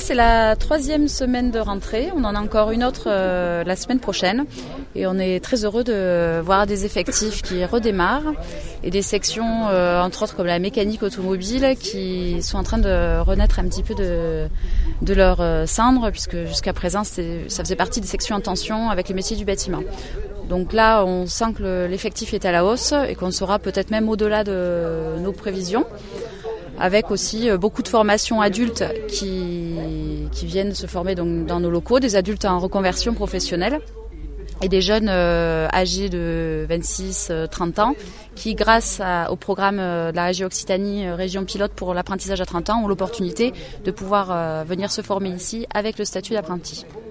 c'est la 3e semaine de rentrée. On en a encore une autre la semaine prochaine. Et on est très heureux de voir des effectifs qui redémarrent et des sections, entre autres comme la mécanique automobile, qui sont en train de renaître un petit peu de leur cendre, puisque jusqu'à présent, ça faisait partie des sections en tension avec les métiers du bâtiment. Donc là, on sent que l'effectif est à la hausse et qu'on sera peut-être même au-delà de nos prévisions, avec aussi beaucoup de formations adultes qui viennent se former donc dans nos locaux, des adultes en reconversion professionnelle et des jeunes âgés de 26-30 ans qui, grâce au programme de la région Occitanie, région pilote pour l'apprentissage à 30 ans, ont l'opportunité de pouvoir venir se former ici avec le statut d'apprenti.